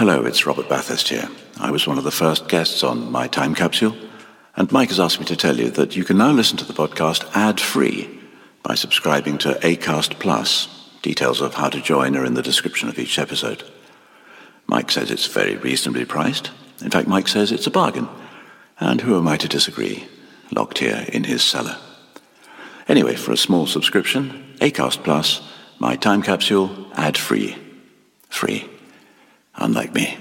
Hello, it's Robert Bathurst here. I was one of the first guests on My Time Capsule, and Mike has asked me to tell you that you can now listen to the podcast ad-free by subscribing to Acast Plus. Details of how to join are in the description of each episode. Mike says it's very reasonably priced. In fact, Mike says it's a bargain. And who am I to disagree? Locked here in his cellar. Anyway, for a small subscription, Acast Plus, My Time Capsule, ad-free. Free. Unlike me.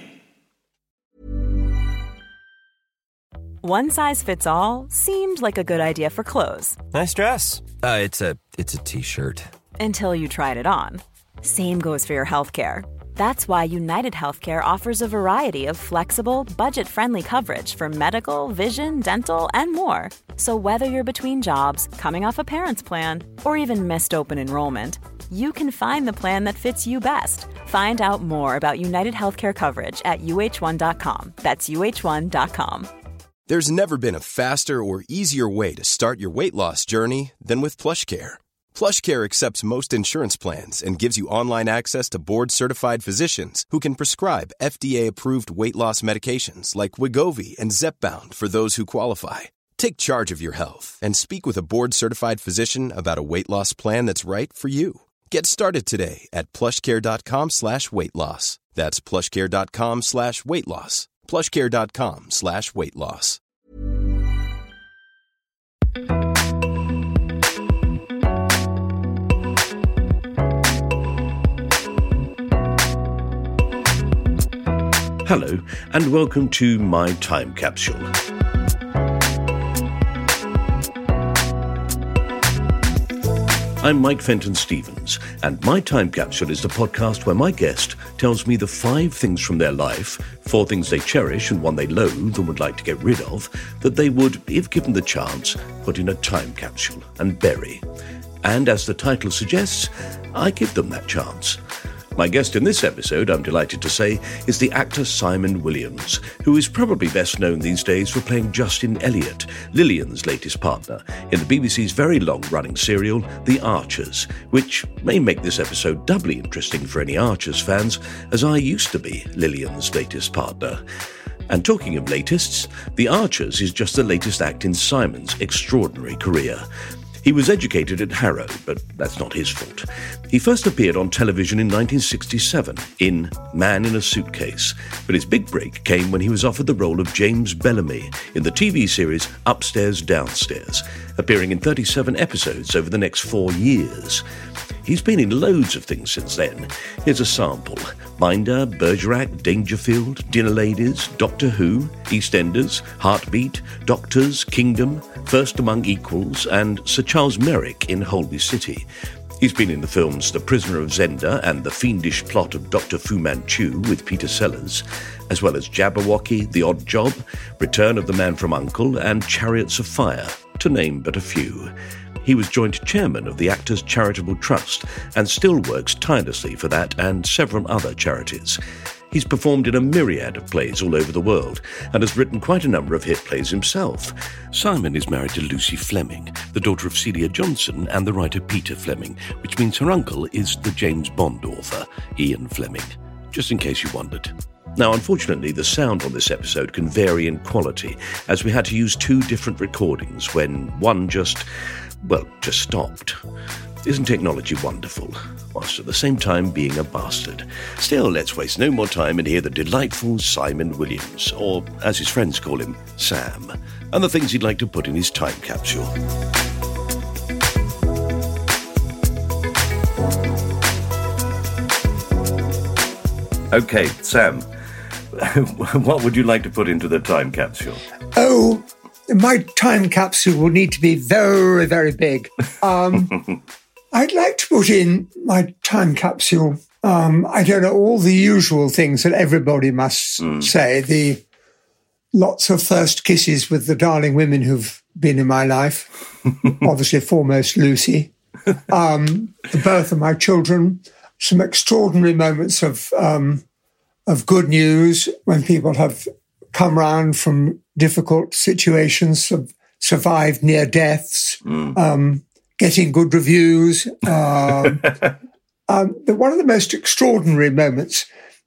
One size fits all seemed like a good idea for clothes. Nice dress. It's a t-shirt. Until you tried it on. Same goes for your healthcare. That's why United Healthcare offers a variety of flexible, budget-friendly coverage for medical, vision, dental, and more. So whether you're between jobs, coming off a parent's plan, or even missed open enrollment, you can find the plan that fits you best. Find out more about United Healthcare coverage at uh1.com. That's uh1.com. There's never been a faster or easier way to start your weight loss journey than with PlushCare. PlushCare accepts most insurance plans and gives you online access to board-certified physicians who can prescribe FDA-approved weight loss medications like Wegovy and Zepbound for those who qualify. Take charge of your health and speak with a board-certified physician about a weight loss plan that's right for you. Get started today at plushcare.com/weight loss. That's plushcare.com/weight loss. plushcare.com/weight loss. Hello, and welcome to My Time Capsule. I'm Mike Fenton-Stevens, and My Time Capsule is the podcast where my guest tells me the 5 things from their life, 4 things they cherish and 1 they loathe and would like to get rid of, that they would, if given the chance, put in a time capsule and bury. And as the title suggests, I give them that chance. My guest in this episode, I'm delighted to say, is the actor Simon Williams, who is probably best known these days for playing Justin Elliott, Lillian's latest partner, in the BBC's very long-running serial, The Archers, which may make this episode doubly interesting for any Archers fans, as I used to be Lillian's latest partner. And talking of latists, The Archers is just the latest act in Simon's extraordinary career. He was educated at Harrow, but that's not his fault. He first appeared on television in 1967 in Man in a Suitcase, but his big break came when he was offered the role of James Bellamy in the TV series Upstairs, Downstairs, appearing in 37 episodes over the next 4 years. He's been in loads of things since then. Here's a sample. Minder, Bergerac, Dangerfield, Dinner Ladies, Doctor Who, EastEnders, Heartbeat, Doctors, Kingdom, First Among Equals, and Sir Charles Merrick in Holby City. He's been in the films The Prisoner of Zenda and The Fiendish Plot of Dr. Fu Manchu with Peter Sellers, as well as Jabberwocky, The Odd Job, Return of the Man from U.N.C.L.E. and Chariots of Fire, to name but a few. He was joint chairman of the Actors Charitable Trust and still works tirelessly for that and several other charities. He's performed in a myriad of plays all over the world and has written quite a number of hit plays himself. Simon is married to Lucy Fleming, the daughter of Celia Johnson and the writer Peter Fleming, which means her uncle is the James Bond author, Ian Fleming, just in case you wondered. Now, unfortunately, the sound on this episode can vary in quality, as we had to use 2 different recordings when one just stopped. Isn't technology wonderful, whilst at the same time being a bastard? Still, let's waste no more time and hear the delightful Simon Williams, or as his friends call him, Sam, and the things he'd like to put in his time capsule. Okay, Sam, what would you like to put into the time capsule? Oh, my time capsule will need to be very, very big. I'd like to put in my time capsule, I don't know, all the usual things that everybody must say. The lots of first kisses with the darling women who've been in my life, obviously foremost Lucy, the birth of my children, some extraordinary moments of good news when people have come round from difficult situations, have survived near deaths, getting good reviews. One of the most extraordinary moments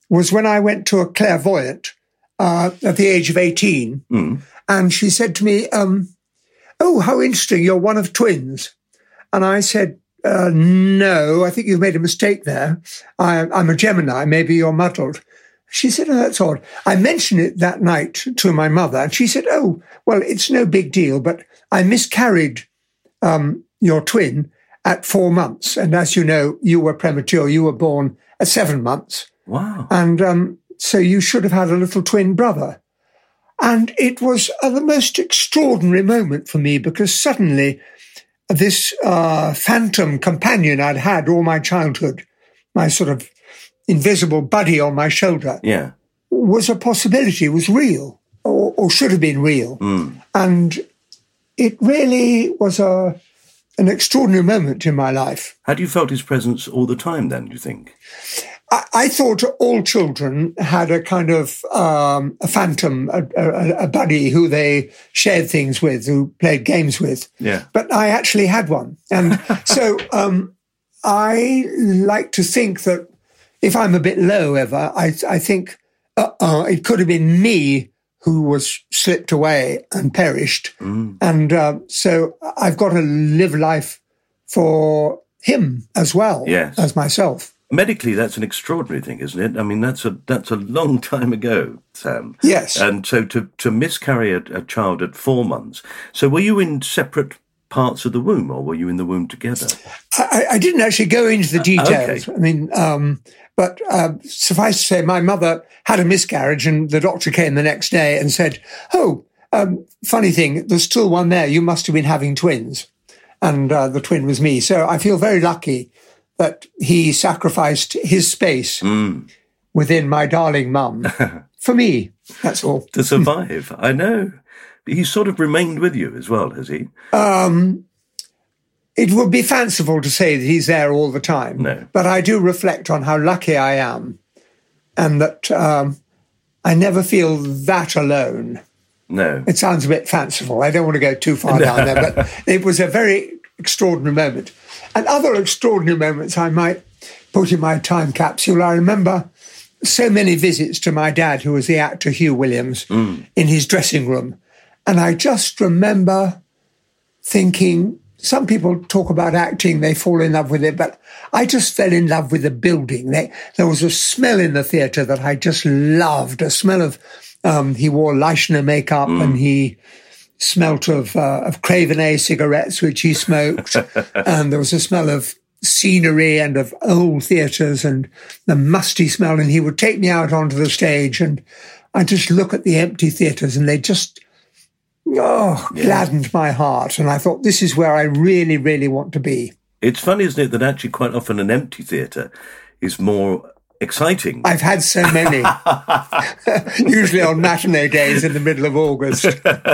was when I went to a clairvoyant at the age of 18. And she said to me, oh, how interesting, you're one of twins. And I said, no, I think you've made a mistake there. I'm a Gemini, maybe you're muddled. She said, oh, that's odd. I mentioned it that night to my mother, and she said, oh, well, it's no big deal, but I miscarried your twin at 4 months. And as you know, you were premature. You were born at 7 months. Wow. And so you should have had a little twin brother. And it was the most extraordinary moment for me, because suddenly this phantom companion I'd had all my childhood, my sort of invisible buddy on my shoulder, was a possibility, was real, or should have been real. And it really was an extraordinary moment in my life. Had you felt his presence all the time then, do you think? I thought all children had a kind of a phantom, a buddy who they shared things with, who played games with. Yeah. But I actually had one. And so I like to think that if I'm a bit low ever, I think it could have been me who was slipped away and perished. And so I've got to live life for him as well as myself. Medically, that's an extraordinary thing, isn't it? I mean, that's a long time ago, Sam. Yes. And so to miscarry a child at 4 months. So were you in separate parts of the womb, or were you in the womb together? I didn't actually go into the details. Okay. I mean, but suffice to say, my mother had a miscarriage, and the doctor came the next day and said, oh, funny thing, there's still one there. You must have been having twins. And the twin was me. So I feel very lucky that he sacrificed his space within my darling mum for me. That's all. To survive. I know. He's sort of remained with you as well, has he? It would be fanciful to say that he's there all the time. No. But I do reflect on how lucky I am, and that I never feel that alone. No. It sounds a bit fanciful. I don't want to go too far down there, but it was a very extraordinary moment. And other extraordinary moments I might put in my time capsule. I remember so many visits to my dad, who was the actor Hugh Williams, in his dressing room. And I just remember thinking, some people talk about acting, they fall in love with it, but I just fell in love with the building. There was a smell in the theatre that I just loved, a smell of, he wore Leichner makeup and he smelt of Cravenet cigarettes, which he smoked. And there was a smell of scenery and of old theatres and the musty smell. And he would take me out onto the stage, and I just look at the empty theatres, and they just, gladdened my heart. And I thought, this is where I really, really want to be. It's funny, isn't it, that actually quite often an empty theatre is more exciting. I've had so many, usually on matinee days in the middle of August.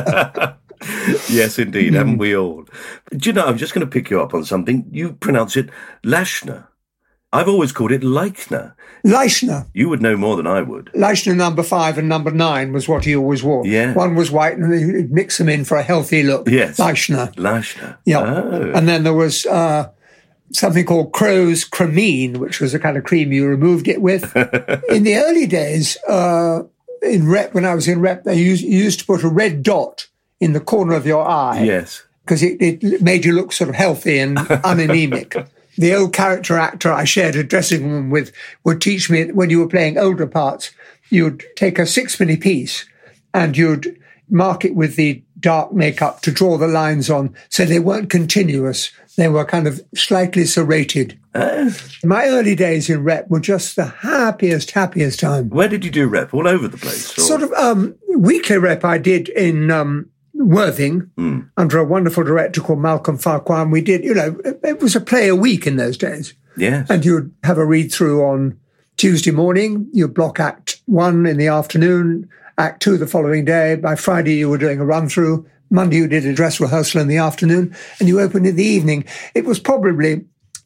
Yes, indeed, haven't we all? Do you know, I'm just going to pick you up on something. You pronounce it Lashner. I've always called it Leichner. Leichner. You would know more than I would. Leichner number 5 and number 9 was what he always wore. Yeah. One was white, and he'd mix them in for a healthy look. Yes. Leichner. Leichner. Yeah. Oh. And then there was something called Crow's Cremine, which was a kind of cream you removed it with. In the early days, in Rep, when I was in Rep, they used to put a red dot in the corner of your eye. Yes. Because it made you look sort of healthy and unanemic. The old character actor I shared a dressing room with would teach me that when you were playing older parts, you'd take a sixpenny piece and you'd mark it with the dark makeup to draw the lines on, so they weren't continuous. They were kind of slightly serrated. My early days in Rep were just the happiest time. Where did you do Rep? All over the place? Or? Sort of weekly Rep I did in Worthing under a wonderful director called Malcolm Farquhar. We did, it was a play a week in those days. Yes. And you'd have a read through on Tuesday morning. You'd block Act 1 in the afternoon, Act 2 the following day. By Friday, you were doing a run through. Monday, you did a dress rehearsal in the afternoon, and you opened in the evening. It was probably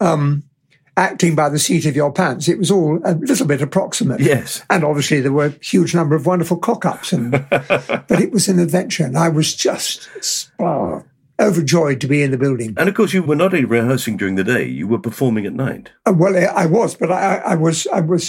acting by the seat of your pants. It was all a little bit approximate. Yes. And obviously there were a huge number of wonderful cock-ups. But it was an adventure, and I was just overjoyed to be in the building. And of course, you were not only rehearsing during the day; you were performing at night. Well, I was, but I was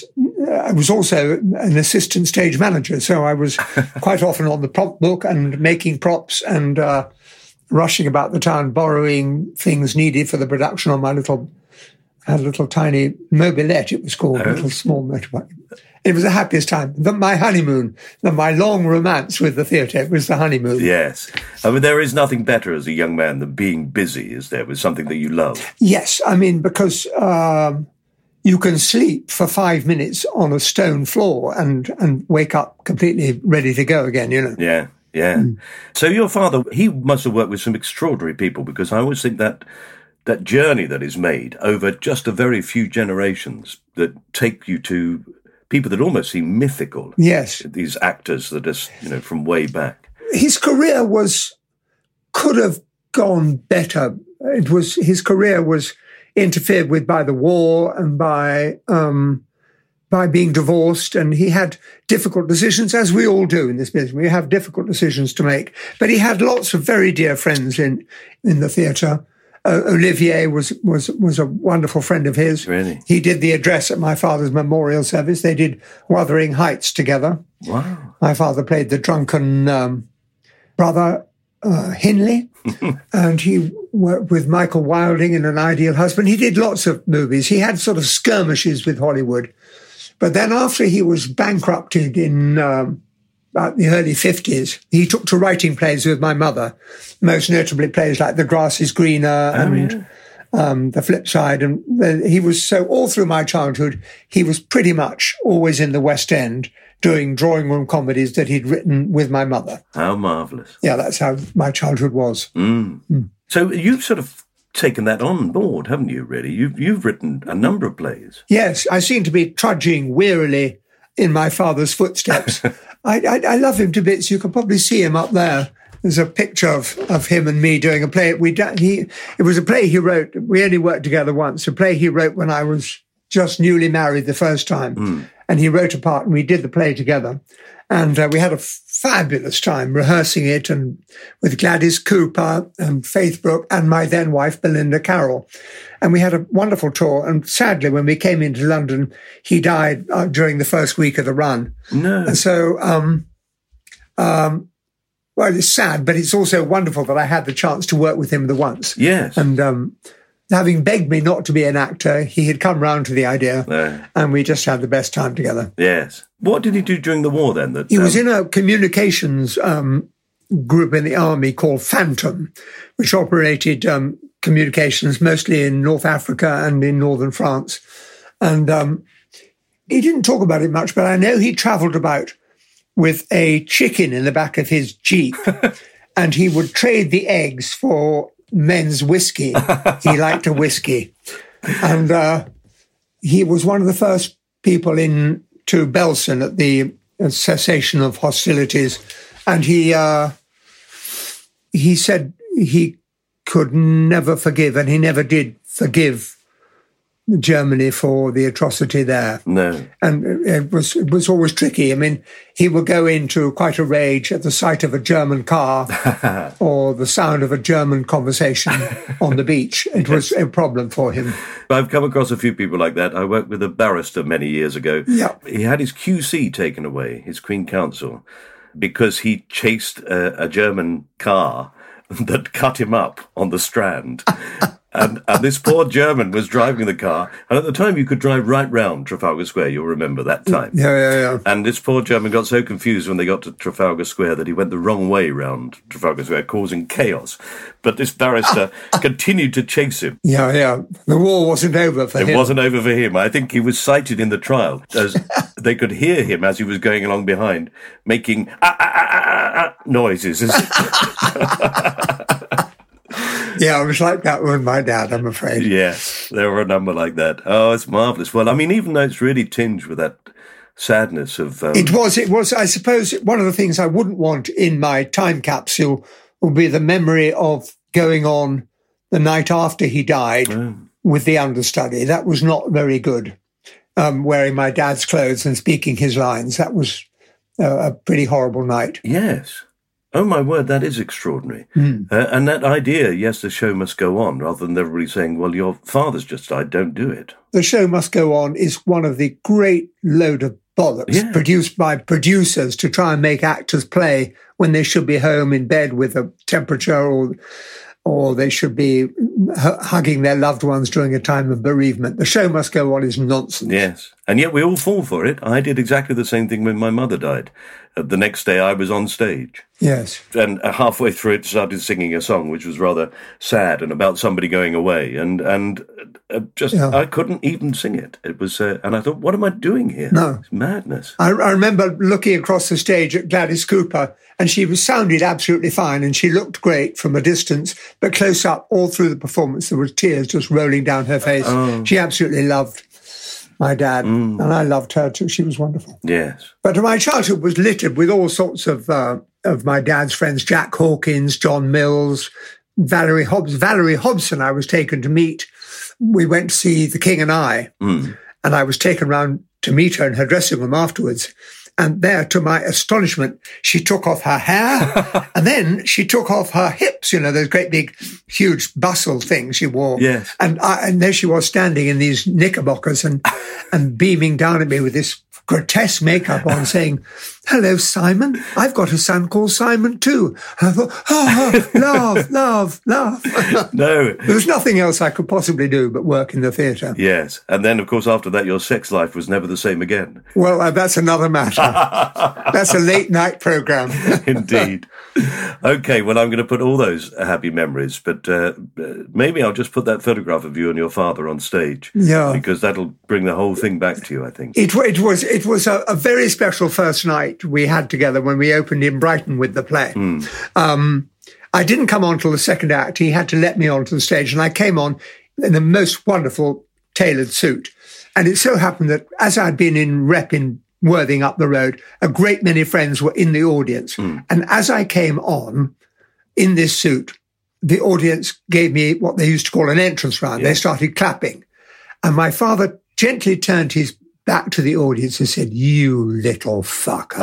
also an assistant stage manager, so I was quite often on the prop book and making props and rushing about the town, borrowing things needed for the production on my little tiny mobilette. It was called, a little small motorbike. It was the happiest time. My honeymoon, my long romance with the theatre. It was the honeymoon. Yes. I mean, there is nothing better as a young man than being busy, is there, with something that you love? Yes. I mean, because you can sleep for 5 minutes on a stone floor and wake up completely ready to go again, you know. Yeah, yeah. So your father, he must have worked with some extraordinary people, because I always think that journey that is made over just a very few generations that take you to people that almost seem mythical. Yes. These actors that are, from way back. His career could have gone better. His career was interfered with by the war and by being divorced, and he had difficult decisions, as we all do in this business. We have difficult decisions to make. But he had lots of very dear friends in the theatre. Olivier was a wonderful friend of his. Really? He did the address at my father's memorial service. They did Wuthering Heights together. Wow. My father played the drunken brother, Hindley, and he worked with Michael Wilding in An Ideal Husband. He did lots of movies. He had sort of skirmishes with Hollywood. But then after he was bankrupted in about the early 50s, he took to writing plays with my mother, most notably plays like The Grass is Greener and The Flip Side. And he was, so all through my childhood, he was pretty much always in the West End doing drawing room comedies that he'd written with my mother. How marvellous. Yeah, that's how my childhood was. So you've sort of taken that on board, haven't you, really? You've written a number of plays. Yes, I seem to be trudging wearily in my father's footsteps. I love him to bits. You can probably see him up there. There's a picture of him and me doing a play. It was a play he wrote. We only worked together once. A play he wrote when I was just newly married the first time. And he wrote a part and we did the play together. And we had a fabulous time rehearsing it, and with Gladys Cooper and Faith Brooke and my then wife, Belinda Carroll. And we had a wonderful tour. And sadly, when we came into London, he died during the first week of the run. No. And so, well, it's sad, but it's also wonderful that I had the chance to work with him the once. Yes. And having begged me not to be an actor, he had come round to the idea, and we just had the best time together. Yes. What did he do during the war then? He was in a communications group in the army called Phantom, which operated communications mostly in North Africa and in northern France. And he didn't talk about it much, but I know he travelled about with a chicken in the back of his Jeep, and he would trade the eggs for men's whiskey. He liked a whiskey. And he was one of the first people into Belsen at the cessation of hostilities. And he said he could never forgive, and he never did forgive Germany for the atrocity there. No. And it was always tricky. I mean, he would go into quite a rage at the sight of a German car or the sound of a German conversation on the beach. It was a problem for him. I've come across a few people like that. I worked with a barrister many years ago. Yeah. He had his QC taken away, his Queen Counsel, because he chased a German car that cut him up on the Strand. And this poor German was driving the car. And at the time, you could drive right round Trafalgar Square. You'll remember that time. Yeah. And this poor German got so confused when they got to Trafalgar Square that he went the wrong way round Trafalgar Square, causing chaos. But this barrister continued to chase him. Yeah. The war wasn't over for him. It wasn't over for him. I think he was cited in the trial, as they could hear him as he was going along behind, making noises. Yeah, it was like that with my dad, I'm afraid. Yes, there were a number like that. Oh, it's marvellous. Well, I mean, even though it's really tinged with that sadness of... It was. I suppose one of the things I wouldn't want in my time capsule would be the memory of going on the night after he died with the understudy. That was not very good. Wearing my dad's clothes and speaking his lines. That was a pretty horrible night. Yes. Oh, my word, that is extraordinary. And that idea, yes, the show must go on, rather than everybody saying, well, your father's just died, don't do it. The show must go on is one of the great load of bollocks produced by producers to try and make actors play when they should be home in bed with a temperature or they should be hugging their loved ones during a time of bereavement. The show must go on is nonsense. Yes, and yet we all fall for it. I did exactly the same thing when my mother died. The next day I was on stage. Yes. And halfway through it started singing a song which was rather sad and about somebody going away. And I couldn't even sing it. It was, and I thought, what am I doing here? No. It's madness. I remember looking across the stage at Gladys Cooper, and she sounded absolutely fine, and she looked great from a distance, but close up, all through the performance, there were tears just rolling down her face. She absolutely loved my dad, and I loved her too. She was wonderful. Yes. But my childhood was littered with all sorts of my dad's friends, Jack Hawkins, John Mills, Valerie Hobson I was taken to meet. We went to see The King and I, and I was taken round to meet her in her dressing room afterwards. And there, to my astonishment, she took off her hair and then she took off her hips, those great big, huge bustle things she wore. Yes. And there she was standing in these knickerbockers and beaming down at me with this grotesque makeup on, saying, "Hello, Simon. I've got a son called Simon too." And I thought, love. No. There was nothing else I could possibly do but work in the theatre. Yes. And then, of course, after that, your sex life was never the same again. Well, that's another matter. That's a late night programme. Indeed. Okay, well, I'm going to put all those happy memories, but maybe I'll just put that photograph of you and your father on stage. Yeah. Because that'll bring the whole thing back to you, I think. It was a very special first night we had together when we opened in Brighton with the play. I didn't come on till the second act. He had to let me onto the stage, and I came on in the most wonderful tailored suit. And it so happened that as I'd been in rep in Worthing up the road, a great many friends were in the audience. And as I came on in this suit, the audience gave me what they used to call an entrance round. Yeah. They started clapping. And my father gently turned his back to the audience and said, "You little fucker,"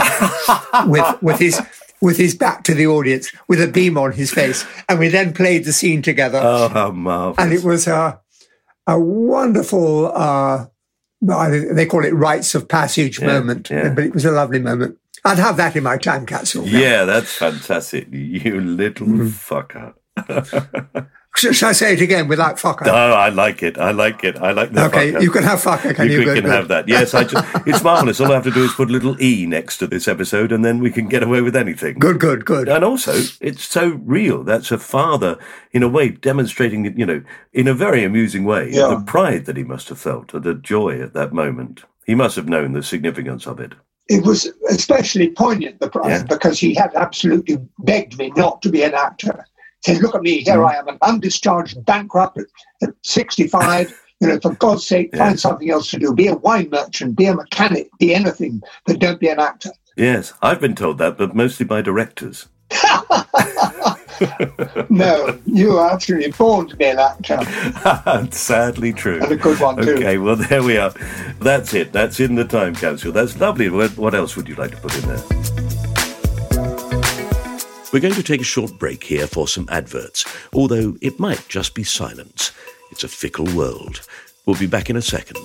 with his back to the audience, with a beam on his face. And we then played the scene together. Oh, how marvelous. And it was a wonderful, they call it rites of passage moment, but it was a lovely moment. I'd have that in my time capsule. Yeah, that's fantastic. You little fucker. Should I say it again without fucker? No, I like it. I like the okay, fucker. You can have fucker, can you? You can have that. Yes, it's marvellous. All I have to do is put a little E next to this episode and then we can get away with anything. Good. And also, it's so real. That's a father, in a way, demonstrating, in a very amusing way, the pride that he must have felt, the joy at that moment. He must have known the significance of it. It was especially poignant, the pride, because he had absolutely begged me not to be an actor. He said, "Look at me, here I am, an undischarged bankrupt at 65. For God's sake, find something else to do. Be a wine merchant, be a mechanic, be anything, but don't be an actor." Yes, I've been told that, but mostly by directors. No, you are absolutely born to be an actor. Sadly true. And a good one, too. Okay, well, there we are. That's it. That's in the time capsule. That's lovely. What else would you like to put in there? We're going to take a short break here for some adverts, although it might just be silence. It's a fickle world. We'll be back in a second.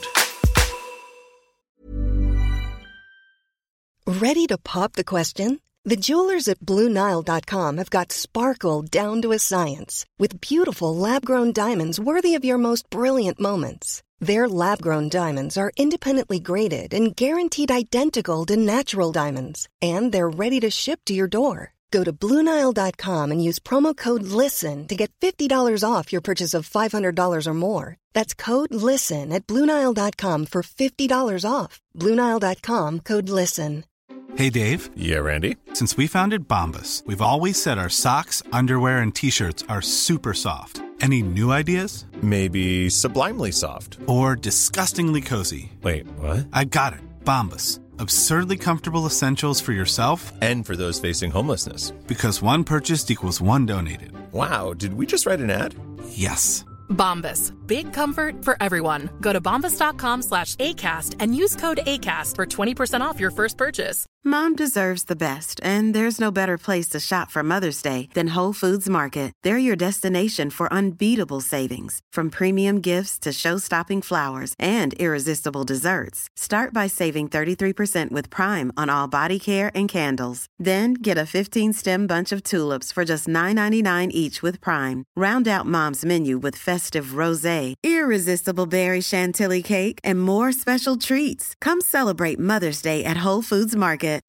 Ready to pop the question? The jewelers at BlueNile.com have got sparkle down to a science with beautiful lab-grown diamonds worthy of your most brilliant moments. Their lab-grown diamonds are independently graded and guaranteed identical to natural diamonds, and they're ready to ship to your door. Go to BlueNile.com and use promo code LISTEN to get $50 off your purchase of $500 or more. That's code LISTEN at BlueNile.com for $50 off. BlueNile.com, code LISTEN. Hey, Dave. Yeah, Randy? Since we founded Bombas, we've always said our socks, underwear, and T-shirts are super soft. Any new ideas? Maybe sublimely soft. Or disgustingly cozy. Wait, what? I got it. Bombas. Absurdly comfortable essentials for yourself and for those facing homelessness. Because one purchased equals one donated. Wow, did we just write an ad? Yes. Bombas. Big comfort for everyone. Go to bombas.com/ACAST and use code ACAST for 20% off your first purchase. Mom deserves the best, and there's no better place to shop for Mother's Day than Whole Foods Market. They're your destination for unbeatable savings, from premium gifts to show-stopping flowers and irresistible desserts. Start by saving 33% with Prime on all body care and candles. Then get a 15-stem bunch of tulips for just $9.99 each with Prime. Round out Mom's menu with festive rosé, irresistible berry chantilly cake, and more special treats. Come celebrate Mother's Day at Whole Foods Market.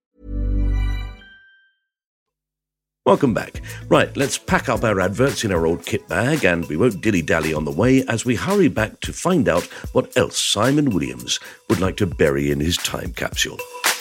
Welcome back. Right, let's pack up our adverts in our old kit bag, and we won't dilly-dally on the way as we hurry back to find out what else Simon Williams would like to bury in his time capsule.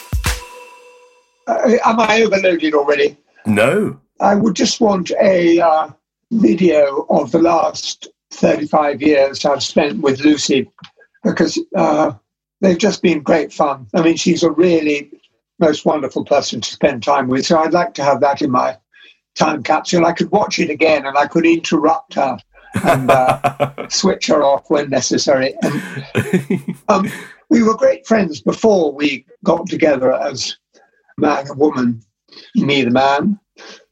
Am I overloaded already? No. I would just want a video of the last 35 years I've spent with Lucy, because they've just been great fun. I mean, she's a really most wonderful person to spend time with, so I'd like to have that in my time capsule. I could watch it again and I could interrupt her and switch her off when necessary. And we were great friends before we got together as man and woman, me the man.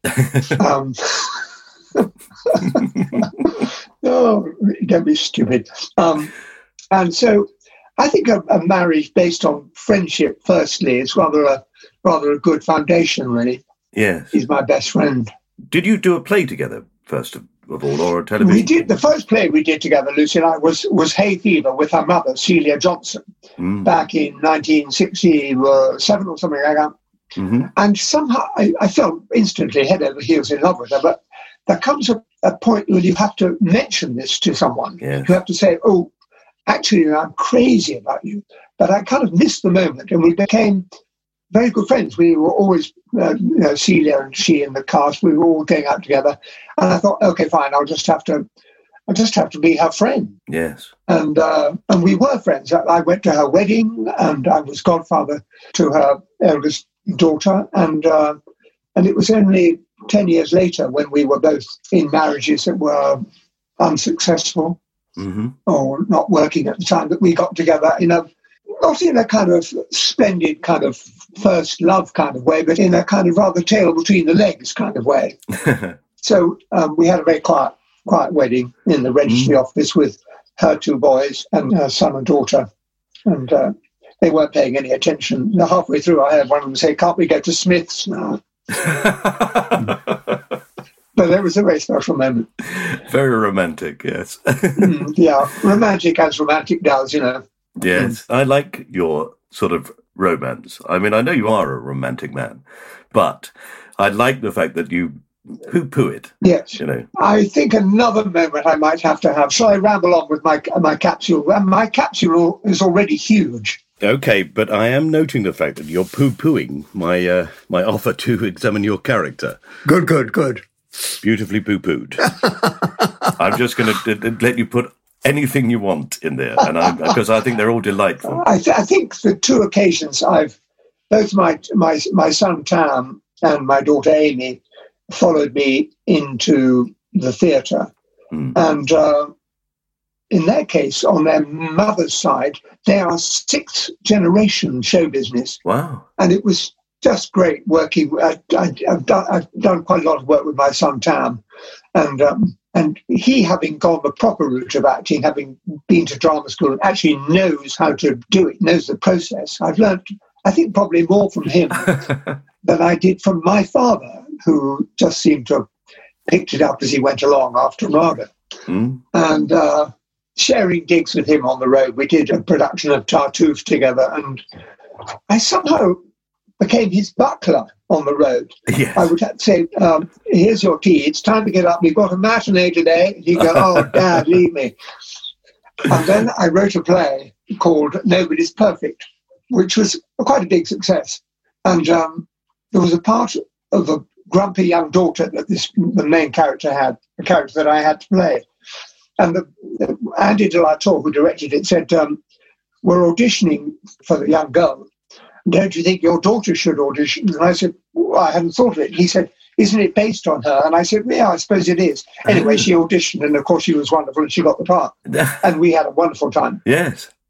Oh, don't be stupid. And so I think a marriage based on friendship, firstly, is rather a good foundation, really. Yes. He's my best friend. Did you do a play together, first of all, or a television? We did. The first play we did together, Lucy and I, was Hay Fever with her mother, Celia Johnson, back in 1967 or something like that. Mm-hmm. And somehow I felt instantly head over heels in love with her. But there comes a point where you have to mention this to someone. Yes. You have to say, oh, actually, I'm crazy about you. But I kind of missed the moment, and we became very good friends. We were always, Celia and she and the cast, we were all going out together. And I thought, okay, fine, I'll just have to be her friend. Yes. And we were friends. I went to her wedding, and I was godfather to her eldest daughter. And it was only 10 years later, when we were both in marriages that were unsuccessful, mm-hmm. or not working at the time, that we got together not in a kind of splendid kind of first love kind of way, but in a kind of rather tail between the legs kind of way. So we had a very quiet wedding in the registry office with her two boys and her son and daughter. And they weren't paying any attention. Halfway through, I heard one of them say, "Can't we go to Smith's now?" But it was a very special moment. Very romantic, yes. Yeah, romantic as romantic does, Yes, I like your sort of romance. I mean, I know you are a romantic man, but I like the fact that you poo-poo it. Yes. I think another moment I might have to have. Shall I ramble on with my capsule? My capsule is already huge. Okay, but I am noting the fact that you're poo-pooing my offer to examine your character. Good. Beautifully poo-pooed. I'm just going to let you put anything you want in there, and because I think they're all delightful. I think the two occasions both my son Tam and my daughter Amy followed me into the theatre, and in their case, on their mother's side, they are sixth generation show business. Wow! And it was just great working. I've done quite a lot of work with my son Tam, and he, having gone the proper route of acting, having been to drama school, and actually knows how to do it, knows the process. I've learned, I think, probably more from him than I did from my father, who just seemed to have picked it up as he went along after Raga. And sharing gigs with him on the road, we did a production of Tartuffe together, and I somehow became his butler on the road. Yes. I would have to say, here's your tea, it's time to get up, we've got a matinee today. And he'd go, "Oh, Dad, leave me." And then I wrote a play called Nobody's Perfect, which was quite a big success. And there was a part of a grumpy young daughter that the main character had, a character that I had to play. And Andy de la Tour, who directed it, said, "We're auditioning for the young girl. Don't you think your daughter should audition?" And I said, "Well, I hadn't thought of it." He said, "Isn't it based on her?" And I said, "Yeah, I suppose it is." Anyway, she auditioned, and of course she was wonderful, and she got the part. And we had a wonderful time. Yes.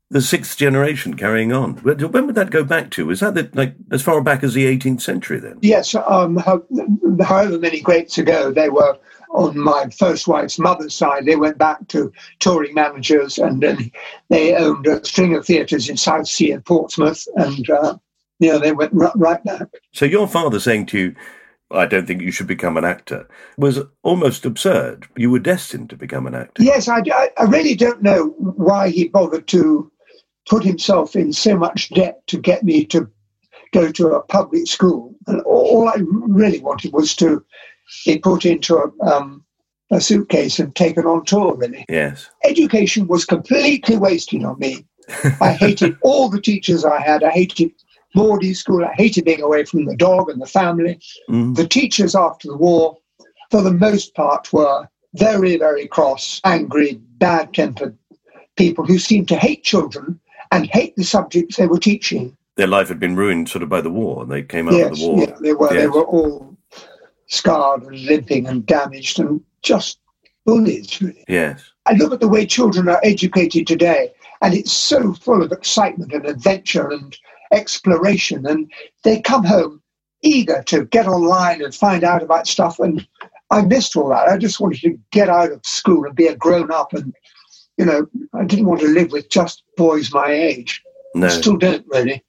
the sixth generation carrying on. When would that go back to? Was that as far back as the 18th century then? Yes, however many greats ago, they were on my first wife's mother's side. They went back to touring managers, and then they owned a string of theatres in Southsea and Portsmouth, and they went right back. So your father saying to you, I don't think you should become an actor, was almost absurd. You were destined to become an actor. Yes, I really don't know why he bothered to put himself in so much debt to get me to go to a public school. And all I really wanted was to be put into a suitcase and taken on tour, really. Yes. Education was completely wasted on me. I hated all the teachers I had. I hated boarding school. I hated being away from the dog and the family. The teachers after the war, for the most part, were very, very cross, angry, bad-tempered people who seemed to hate children and hate the subjects they were teaching. Their life had been ruined sort of by the war, and they came out of the war. Yeah, they were. Yes. They were all scarred and limping and damaged and just bullies, really. Yes. I look at the way children are educated today, and it's so full of excitement and adventure and exploration, and they come home eager to get online and find out about stuff, and I missed all that. I just wanted to get out of school and be a grown-up, and I didn't want to live with just boys my age. No. I still don't, really.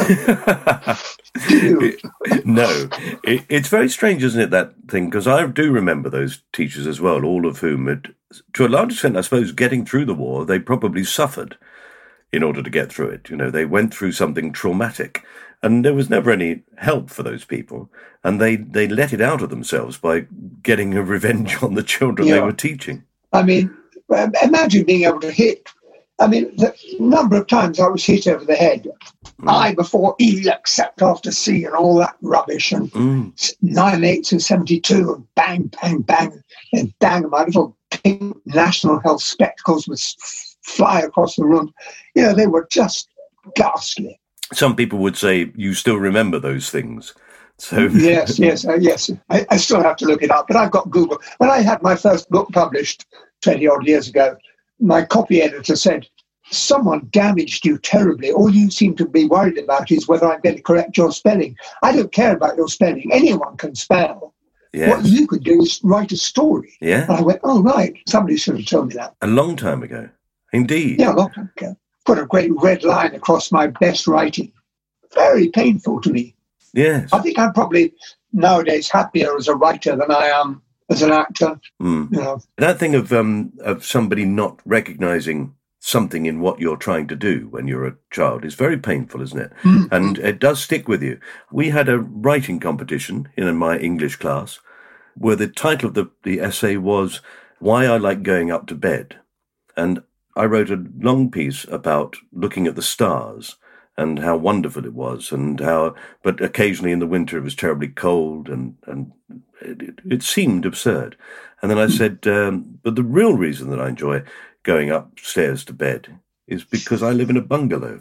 No. It's very strange, isn't it, that thing? Because I do remember those teachers as well, all of whom had, to a large extent, I suppose, getting through the war, they probably suffered in order to get through it. They went through something traumatic, and there was never any help for those people, and they let it out of themselves by getting a revenge on the children they were teaching. I mean, imagine being able to hit. I mean, the number of times I was hit over the head. I before E, except after C, and all that rubbish, and 9/8 and 72, and bang, bang, bang, and bang, my little pink National Health spectacles would fly across the room. They were just ghastly. Some people would say you still remember those things. So yes. I still have to look it up, but I've got Google. When I had my first book published 20-odd years ago, my copy editor said, someone damaged you terribly. All you seem to be worried about is whether I'm going to correct your spelling. I don't care about your spelling. Anyone can spell. Yes. What you could do is write a story. Yeah. And I went, oh, right. Somebody should have told me that. A long time ago. Indeed. Yeah, a long time ago. Put a great red line across my best writing. Very painful to me. Yes. I think I'm probably nowadays happier as a writer than I am as an actor. That thing of somebody not recognising something in what you're trying to do when you're a child is very painful, isn't it? And it does stick with you. We had a writing competition in my English class where the title of the essay was Why I Like Going Up to Bed. And I wrote a long piece about looking at the stars and how wonderful it was, but occasionally in the winter it was terribly cold, and it seemed absurd. And then I said, but the real reason that I enjoy going upstairs to bed is because I live in a bungalow.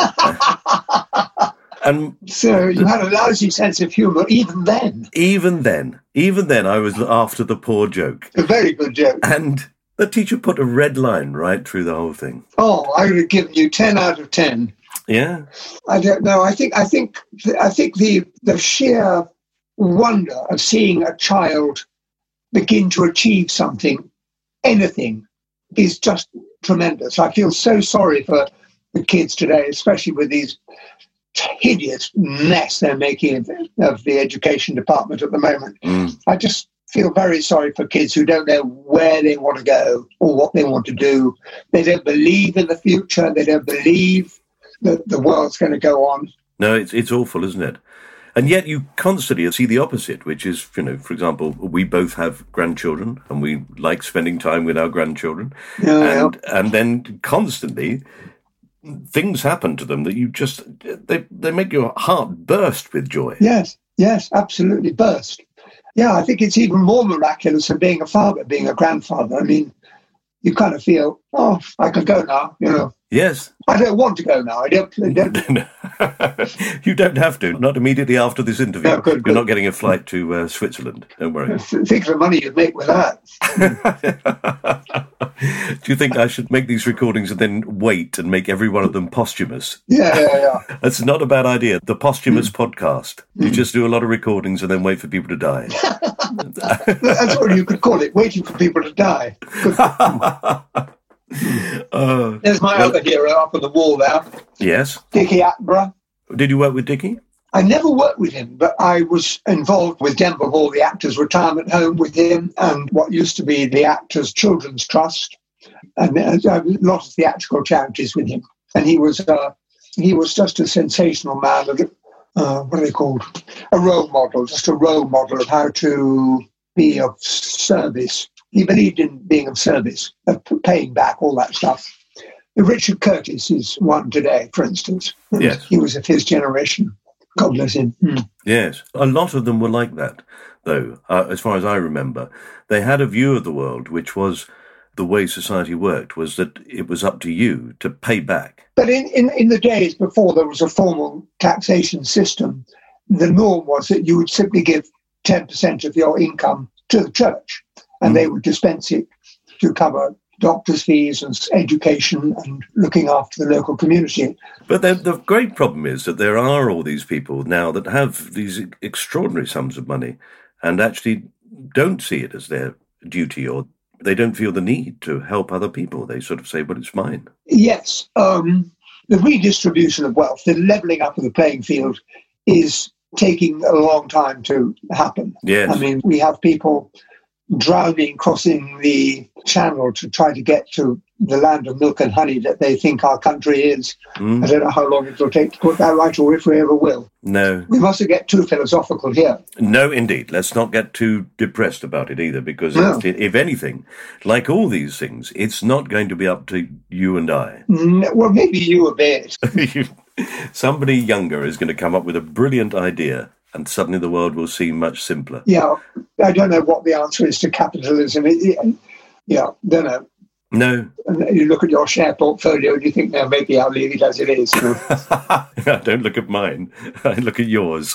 And so you had a lousy sense of humour even then. Even then, I was after the poor joke. A very good joke. And the teacher put a red line right through the whole thing. Oh, I would have given you 10 out of 10. Yeah. I don't know. I think the sheer wonder of seeing a child begin to achieve something, anything, is just tremendous. I feel so sorry for the kids today, especially with these hideous mess they're making of the education department at the moment. I just feel very sorry for kids who don't know where they want to go or what they want to do. They don't believe in the future. They don't believe that the world's going to go on. No, it's awful, isn't it? And yet you constantly see the opposite, which is, for example, we both have grandchildren and we like spending time with our grandchildren. And then constantly things happen to them that you just, they make your heart burst with joy. Yes, absolutely burst. Yeah, I think it's even more miraculous than being a father, being a grandfather. I mean, you kind of feel, oh, I can go now, Yes. I don't want to go now. I don't. You don't have to. Not immediately after this interview. No, good. You're not getting a flight to Switzerland. Don't worry. Think of the money you'd make with that. Do you think I should make these recordings and then wait and make every one of them posthumous? Yeah. That's not a bad idea. The posthumous podcast. You just do a lot of recordings and then wait for people to die. That's what you could call it, waiting for people to die. There's my other hero up on the wall there. Yes. Dickie Attenborough. Did you work with Dickie? I never worked with him, but I was involved with Denver Hall, the Actors' Retirement Home, with him, and what used to be the Actors' Children's Trust, and a lot of theatrical charities with him. And he was just a sensational man. What are they called? A role model, just a role model of how to be of service. He believed in being of service, of paying back, all that stuff. Richard Curtis is one today, for instance. Yes. He was of his generation. God bless him. Yes. A lot of them were like that, though, as far as I remember. They had a view of the world, which was the way society worked, was that it was up to you to pay back. But in the days before there was a formal taxation system, the norm was that you would simply give 10% of your income to the church, and they would dispense it to cover doctors' fees and education and looking after the local community. But the great problem is that there are all these people now that have these extraordinary sums of money and actually don't see it as their duty, or they don't feel the need to help other people. They sort of say, well, it's mine. Yes. The redistribution of wealth, the levelling up of the playing field is taking a long time to happen. Yes. I mean, we have people drowning, crossing the channel to try to get to the land of milk and honey that they think our country is. I don't know how long it will take to put that right, or if we ever will. No. We mustn't get too philosophical here. No, indeed. Let's not get too depressed about it either, because if anything, like all these things, it's not going to be up to you and I. Well, maybe you a bit. Somebody younger is going to come up with a brilliant idea, and suddenly the world will seem much simpler. Yeah, I don't know what the answer is to capitalism. Don't know. No. And you look at your share portfolio and you think, no, maybe I'll leave it as it is. I don't look at mine. I look at yours.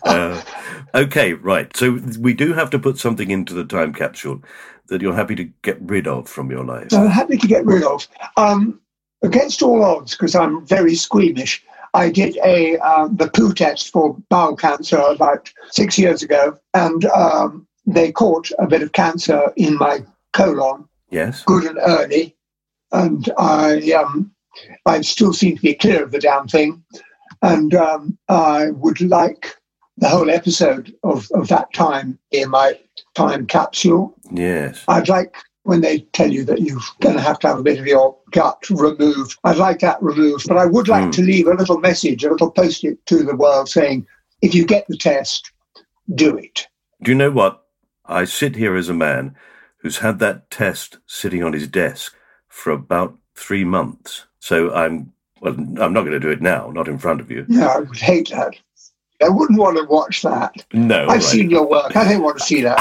Okay, right. So we do have to put something into the time capsule that you're happy to get rid of from your life. I'm happy to get rid of. Against all odds, because I'm very squeamish, I did the poo test for bowel cancer about 6 years ago, and they caught a bit of cancer in my colon. Yes. Good and early, and I still seem to be clear of the damn thing, and I would like the whole episode of that time in my time capsule. Yes. I'd like, when they tell you that you're going to have a bit of your gut removed, I'd like that removed, but I would like to leave a little message, a little post-it to the world saying, if you get the test, do it. Do you know what? I sit here as a man who's had that test sitting on his desk for about 3 months. So I'm not going to do it now, not in front of you. No, I would hate that. I wouldn't want to watch that. No. I've seen your work. I don't want to see that.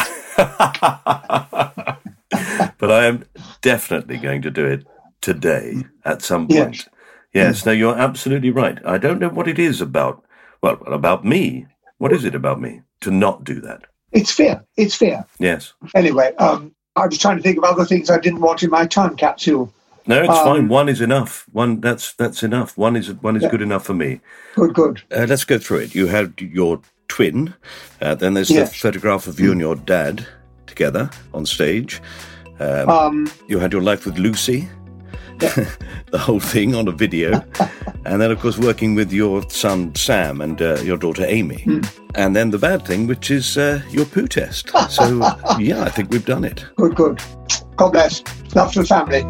But I am definitely going to do it today at some point. Yes. No, you're absolutely right. I don't know what it is about me. What is it about me to not do that? It's fear. Yes. Anyway, I was trying to think of other things I didn't want in my time capsule. No, it's fine. One is enough. That's enough. One is good enough for me. Good. Let's go through it. You had your twin. Then there's the photograph of you and your dad together on stage. You had your life with Lucy. The whole thing on a video. And then, of course, working with your son, Sam, and your daughter, Amy. And then the bad thing, which is your poo test. So, I think we've done it. Good. God bless. Love to the family.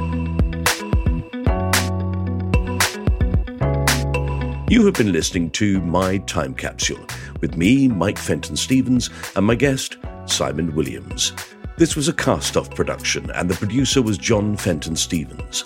You have been listening to My Time Capsule with me, Mike Fenton-Stevens, and my guest, Simon Williams. This was a cast-off production, and the producer was John Fenton-Stevens.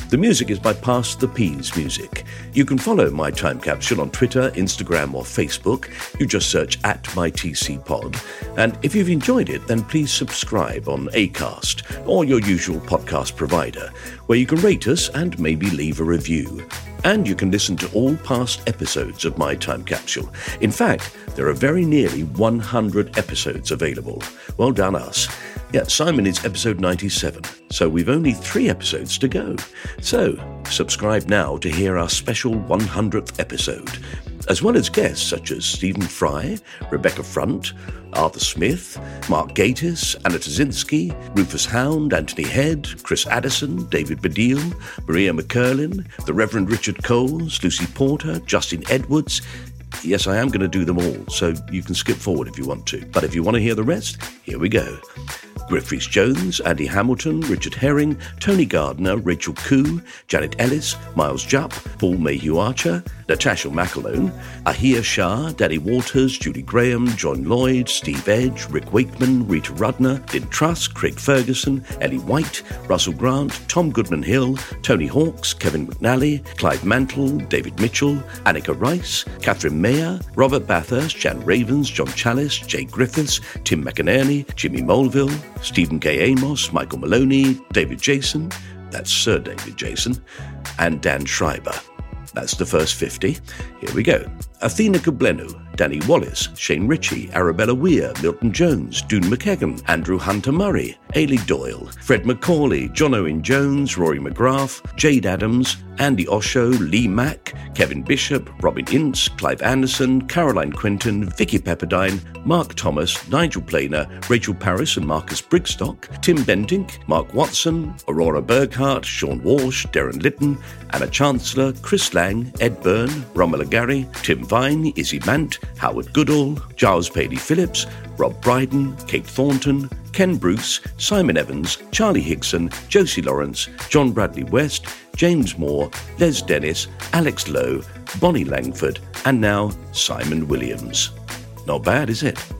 The music is by Pass the Peas Music. You can follow My Time Capsule on Twitter, Instagram or Facebook. You just search @MyTCPod. And if you've enjoyed it, then please subscribe on Acast or your usual podcast provider, where you can rate us and maybe leave a review. And you can listen to all past episodes of My Time Capsule. In fact, there are very nearly 100 episodes available. Well done us. Yeah, Simon is episode 97, so we've only 3 episodes to go. So, subscribe now to hear our special 100th episode, as well as guests such as Stephen Fry, Rebecca Front, Arthur Smith, Mark Gatiss, Anna Tazinski, Rufus Hound, Anthony Head, Chris Addison, David Baddiel, Maria McCurlin, the Reverend Richard Coles, Lucy Porter, Justin Edwards. Yes, I am going to do them all, so you can skip forward if you want to. But if you want to hear the rest, here we go. Griff Rhys-Jones, Andy Hamilton, Richard Herring, Tony Gardner, Rachel Koo, Janet Ellis, Miles Jupp, Paul Mayhew Archer, Natasha McAlone, Ahia Shah, Danny Waters, Julie Graham, John Lloyd, Steve Edge, Rick Wakeman, Rita Rudner, Lynn Truss, Craig Ferguson, Ellie White, Russell Grant, Tom Goodman-Hill, Tony Hawkes, Kevin McNally, Clive Mantle, David Mitchell, Annika Rice, Catherine Mayer, Robert Bathurst, Jan Ravens, John Chalice, Jay Griffiths, Tim McInerney, Jimmy Molville, Stephen K. Amos, Michael Maloney, David Jason, that's Sir David Jason, and Dan Schreiber. That's the first 50. Here we go. Athena Kablenu, Danny Wallace, Shane Ritchie, Arabella Weir, Milton Jones, Dune McKagan, Andrew Hunter Murray, Ailey Doyle, Fred McCauley, John Owen Jones, Rory McGrath, Jade Adams, Andy Osho, Lee Mack, Kevin Bishop, Robin Ince, Clive Anderson, Caroline Quinton, Vicky Pepperdine, Mark Thomas, Nigel Planer, Rachel Paris and Marcus Brigstock, Tim Bentink, Mark Watson, Aurora Berghardt, Sean Walsh, Darren Litton, Anna Chancellor, Chris Lang, Ed Byrne, Romola Gary, Tim Vine, Izzy Mant, Howard Goodall, Giles Paley Phillips, Rob Bryden, Kate Thornton, Ken Bruce, Simon Evans, Charlie Higson, Josie Lawrence, John Bradley West, James Moore, Les Dennis, Alex Lowe, Bonnie Langford, and now Simon Williams. Not bad, is it?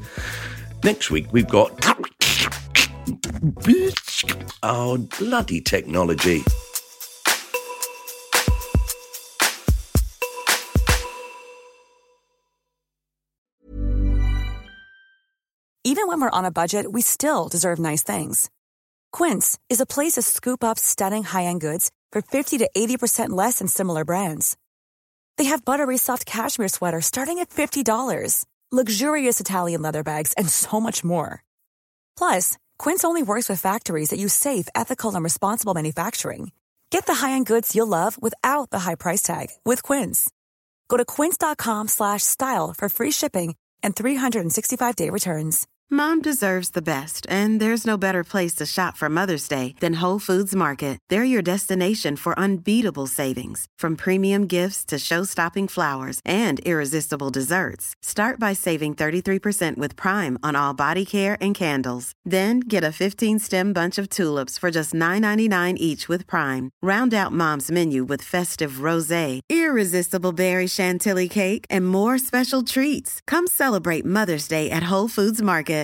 Next week we've got... Oh, bloody technology. Even when we're on a budget, we still deserve nice things. Quince is a place to scoop up stunning high-end goods for 50 to 80% less than similar brands. They have buttery soft cashmere sweaters starting at $50, luxurious Italian leather bags, and so much more. Plus, Quince only works with factories that use safe, ethical, and responsible manufacturing. Get the high-end goods you'll love without the high price tag with Quince. Go to quince.com/style for free shipping and 365-day returns. Mom deserves the best, and there's no better place to shop for Mother's Day than Whole Foods Market. They're your destination for unbeatable savings, from premium gifts to show-stopping flowers and irresistible desserts. Start by saving 33% with Prime on all body care and candles. Then get a 15-stem bunch of tulips for just $9.99 each with Prime. Round out Mom's menu with festive rosé, irresistible berry chantilly cake, and more special treats. Come celebrate Mother's Day at Whole Foods Market.